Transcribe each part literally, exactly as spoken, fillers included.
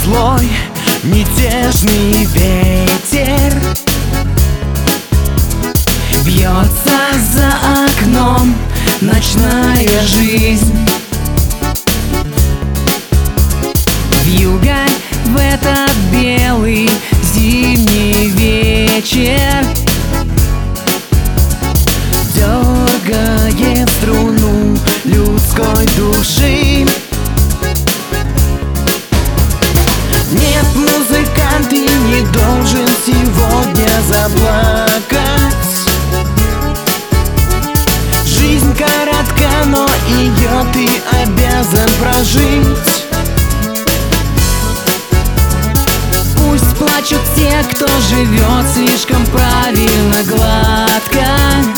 злой мятежный ветер бьется за окном ночная жизнь. Вьюга в этот белый зимний вечер дергает струну людской души. Нет, музыкант, ты не должен сегодня заплакать. Жизнь коротка, но ее ты обязан прожить. Пусть плачут те, кто живет слишком правильно, гладко.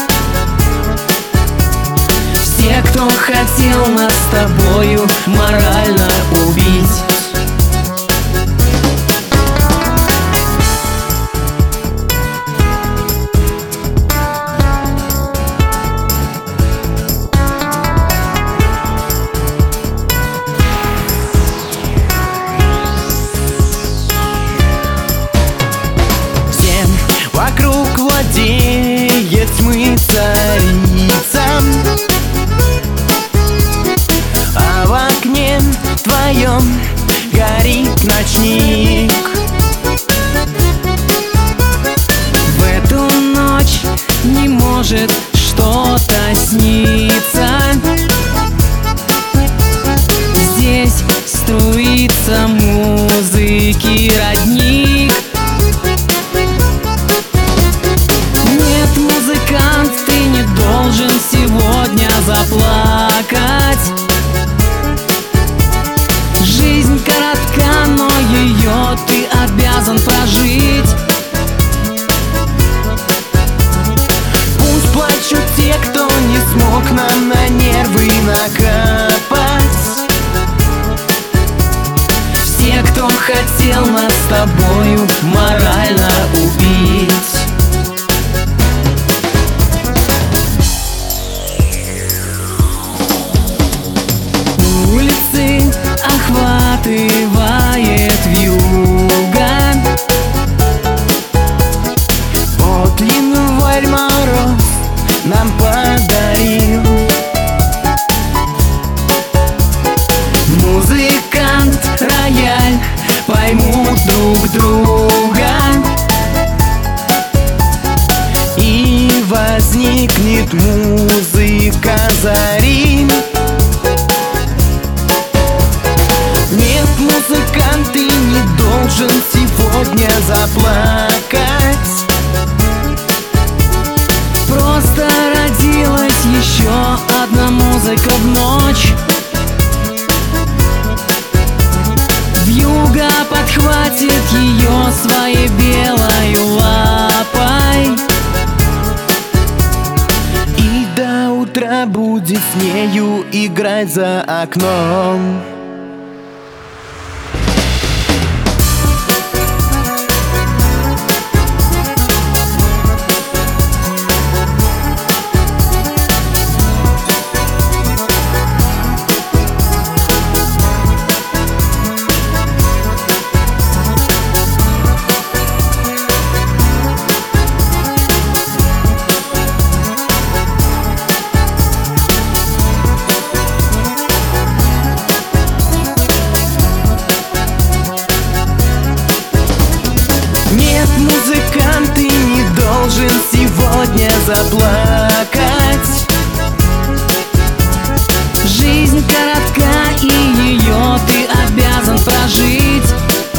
Все, кто хотел нас с тобою морально убить. Вокруг владеет тьмы царица, а в окне твоем горит ночник. В эту ночь не может что-то сниться. Здесь струится музыки родник. Ты не должен сегодня заплакать. Жизнь коротка, но ее ты обязан прожить. Пусть плачут те, кто не смог нам на нервы накапать. Все, кто хотел нас с тобою морально убить. Охватывает вьюга, вот январь мороз нам подарил. Музыкант, рояль поймут друг друга, и возникнет музыка зари. Нет, музыкант, ты не должен сегодня заплакать. Просто родилась еще одна музыка в ночь. Вьюга подхватит ее своей белой лапой, и до утра будет с нею играть за окном. Музыкант, ты не должен сегодня заплакать. Жизнь коротка, и ее ты обязан прожить.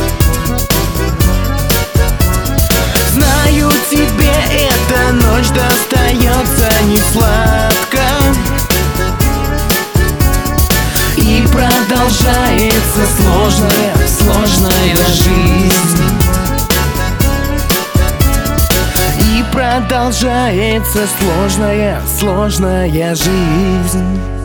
Знаю, тебе эта ночь достается несладко, и продолжается сложная, сложная жизнь. Продолжается сложная, сложная жизнь.